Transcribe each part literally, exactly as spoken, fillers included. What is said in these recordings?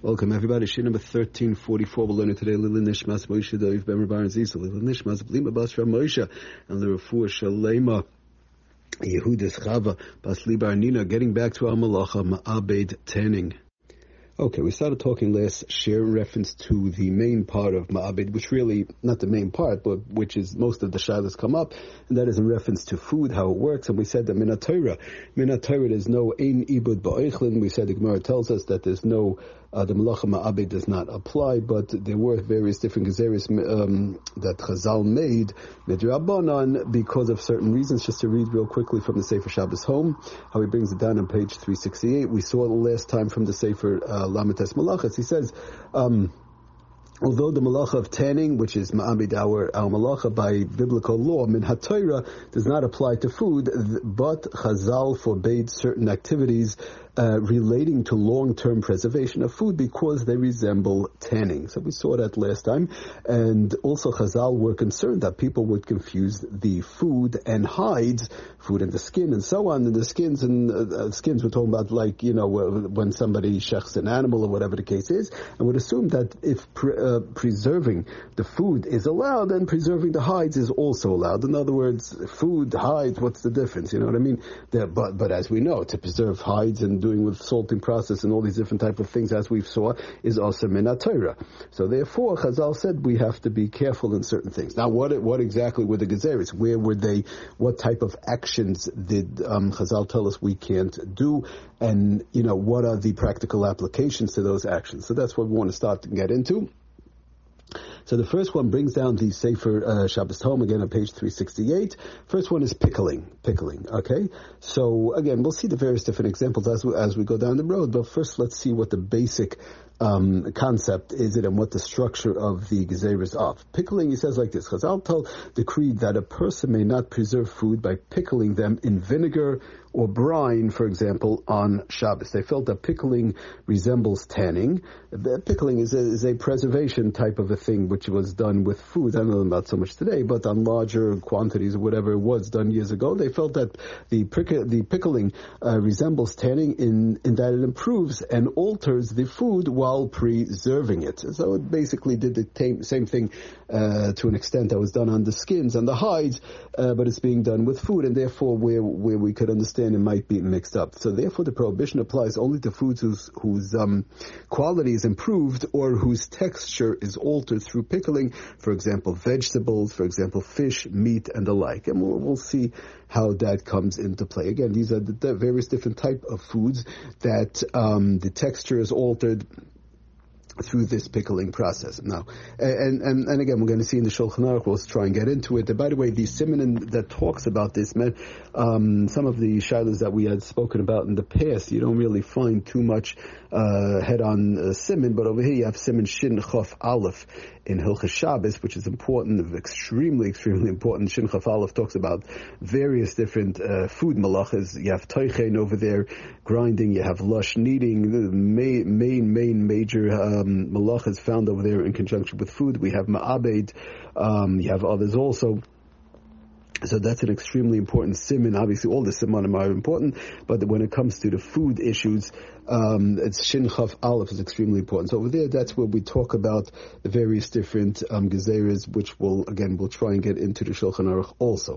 Welcome everybody. Shir number thirteen forty-four. We're learning today Lili Nishmas Moshe Doiv Ben Rabban Zisa. Lili Nishmas Blima Bas Rav Moshe and the Refuah Shalema Yehudis Chava Bas Libar Nina. Getting back to our Malacha Ma'abed Tanning. Okay, we started talking last share in reference to the main part of Ma'abed, which really, not the main part, but which is most of the shilas come up, and that is in reference to food, how it works, and we said that Minat Torah, Minat Torah, there's no Ein Ibud Ba'oichlin. We said the Gemara tells us that there's no Uh, the Malacha Ma'abed does not apply, but there were various different gezeres um, that Chazal made midrabanan because of certain reasons. Just to read real quickly from the Sefer Shabbos Home, how he brings it down on page three sixty-eight. We saw the last time from the Sefer uh, Lamites Malachas. He says, um, although the malacha of tanning, which is ma'abed our, our malacha by biblical law, min haTorah, does not apply to food, but Chazal forbade certain activities Uh, relating to long-term preservation of food because they resemble tanning. So we saw that last time. And also Chazal were concerned that people would confuse the food and hides, food and the skin and so on, and the skins and uh, skins we're talking about like, you know, when somebody shechs an animal or whatever the case is, and would assume that if pre- uh, preserving the food is allowed, then preserving the hides is also allowed. In other words, food, hides, what's the difference? You know what I mean? They're, but, but as we know, to preserve hides and doing with salting process and all these different type of things, as we've saw, is also Minat Torah. So therefore, Chazal said we have to be careful in certain things. Now, what what exactly were the gezeres? Where were they? What type of actions did um, Chazal tell us we can't do? And, you know, what are the practical applications to those actions? So that's what we want to start to get into. So the first one brings down the Sefer uh, Shabbos Home, again on page three sixty-eight. First one is pickling. Pickling, okay? So again, we'll see the various different examples as we, as we go down the road, but first let's see what the basic um, concept is it and what the structure of the gezer is of. Pickling, he says like this, Chazal tell decreed that a person may not preserve food by pickling them in vinegar or brine, for example, on Shabbos. They felt that pickling resembles tanning. Pickling is a, is a preservation type of a thing which was done with food. I don't know about so much today, but on larger quantities or whatever it was done years ago, they felt that the prick, the pickling uh, resembles tanning in, in that it improves and alters the food while preserving it. So it basically did the t- same thing uh, to an extent that was done on the skins and the hides, uh, but it's being done with food, and therefore where, where we could understand it might be mixed up. So therefore the prohibition applies only to foods whose, whose um, quality is improved or whose texture is altered through pickling, for example, vegetables, for example, fish, meat, and the like. And we'll, we'll see how that comes into play. Again, these are the, the various different type of foods that um, the texture is altered through this pickling process. Now, and, and, and again, we're going to see in the Shulchan Aruch, we'll try and get into it. And by the way, the siman that talks about this, um, some of the shilas that we had spoken about in the past, you don't really find too much uh, head-on uh, siman, but over here you have siman Shin Chof Aleph in Hilchos Shabbos, which is important, extremely, extremely important. Shin Chof Aleph talks about various different uh, food malachas. You have toichen over there, grinding. You have lush kneading. The main, main, main major um, malachas found over there in conjunction with food. We have ma'abed. Um, you have others also. So that's an extremely important siman. Obviously, all the simanim are important, but when it comes to the food issues, um, it's Shin Chav Aleph is extremely important. So over there, that's where we talk about the various different um, gezeres, which will again we'll try and get into the Shulchan Aruch also.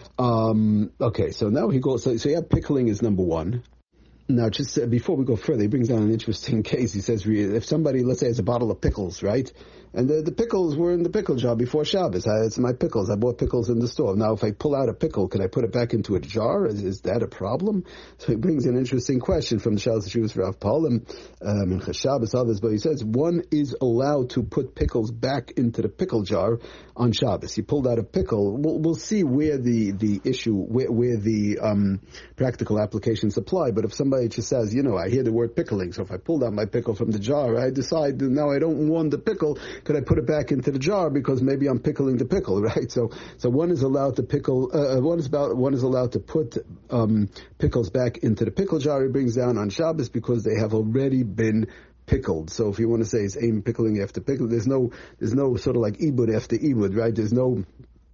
Um, okay, so now he goes. So, so yeah, pickling is number one. Now, just uh, before we go further, he brings down an interesting case. He says, if somebody, let's say, has a bottle of pickles, right? And the, the pickles were in the pickle jar before Shabbos. I, it's my pickles. I bought pickles in the store. Now, if I pull out a pickle, can I put it back into a jar? Is, is that a problem? So he brings an interesting question from the Shabbos Shuvas Rav Paul, um, in Shabbos, others, but he says, one is allowed to put pickles back into the pickle jar on Shabbos. He pulled out a pickle. We'll, we'll see where the, the issue, where, where the um, practical applications apply, but if somebody just says, you know, I hear the word pickling, so if I pulled out my pickle from the jar, I decide now I don't want the pickle, could I put it back into the jar because maybe I'm pickling the pickle, right? So, so one is allowed to pickle, uh, one is about, one is allowed to put um, pickles back into the pickle jar. He brings down on Shabbos because they have already been pickled. So if you want to say it's aim pickling after pickle, there's no, there's no sort of like ibud after ibud, right? There's no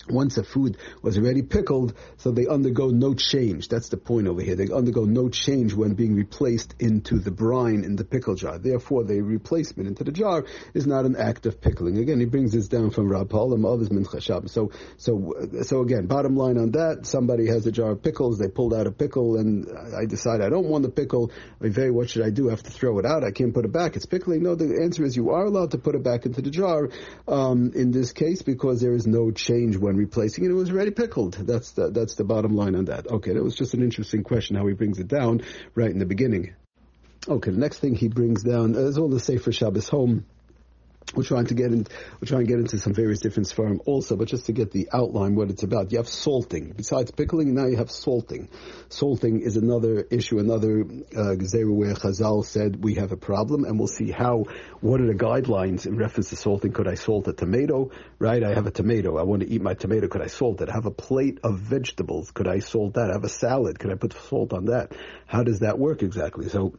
once a food was already pickled, so they undergo no change. That's the point over here. They undergo no change when being replaced into the brine in the pickle jar. Therefore, the replacement into the jar is not an act of pickling. Again, he brings this down from Rab Paul and others min chashab. So, so, so again, bottom line on that: somebody has a jar of pickles. They pulled out a pickle, and I decide I don't want the pickle. Very, what should I do? I have to throw it out. I can't put it back. It's pickling. No, the answer is you are allowed to put it back into the jar um, in this case, because there is no change when replacing it. It was already pickled. That's the, that's the bottom line on that. Okay, that was just an interesting question how he brings it down right in the beginning. Okay, the next thing he brings down is all the Sefer Shabbos home. We're trying to get in, we're trying to get into some various different svarim also, but just to get the outline what it's about. You have salting. Besides pickling, now you have salting. Salting is another issue, another uh, gezerah where Chazal said we have a problem, and we'll see how, what are the guidelines in reference to salting. Could I salt a tomato? Right, I have a tomato. I want to eat my tomato. Could I salt it? I have a plate of vegetables. Could I salt that? I have a salad. Could I put salt on that? How does that work exactly? So,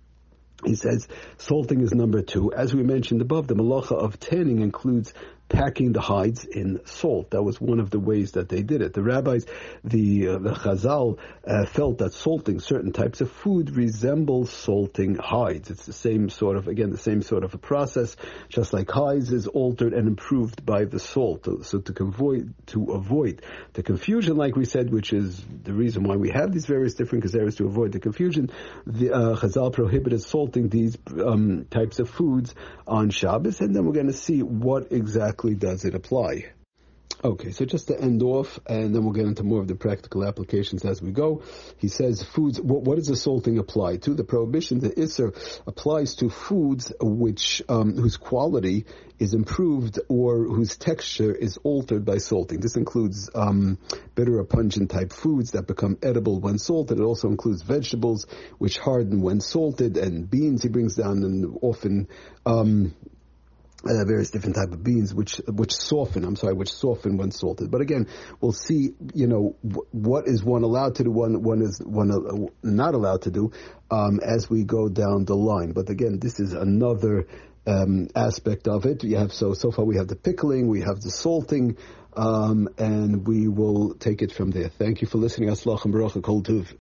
he says salting is number two. As we mentioned above, the malacha of tanning includes packing the hides in salt. That was one of the ways that they did it. The rabbis, the uh, the Chazal, uh, felt that salting certain types of food resembles salting hides. It's the same sort of, again, the same sort of a process, just like hides is altered and improved by the salt. So to avoid, to avoid the confusion, like we said, which is the reason why we have these various different gezeros, to avoid the confusion, the uh, Chazal prohibited salting these um, types of foods on Shabbos, and then we're going to see what exactly does it apply. Okay, so just to end off, and then we'll get into more of the practical applications as we go. He says foods, what, what does the salting apply to? The prohibition, the Isser, applies to foods which um, whose quality is improved or whose texture is altered by salting. This includes um, bitter or pungent type foods that become edible when salted. It also includes vegetables which harden when salted, and beans he brings down, and often um Uh, various different type of beans which which soften, I'm sorry, which soften when salted. But again, we'll see, you know, w- what is one allowed to do, one one is one uh, not allowed to do um, as we go down the line. But again, this is another um, aspect of it. You have so so far we have the pickling, we have the salting, um, and we will take it from there. Thank you for listening. Aslach and Baruch Kol Tuv.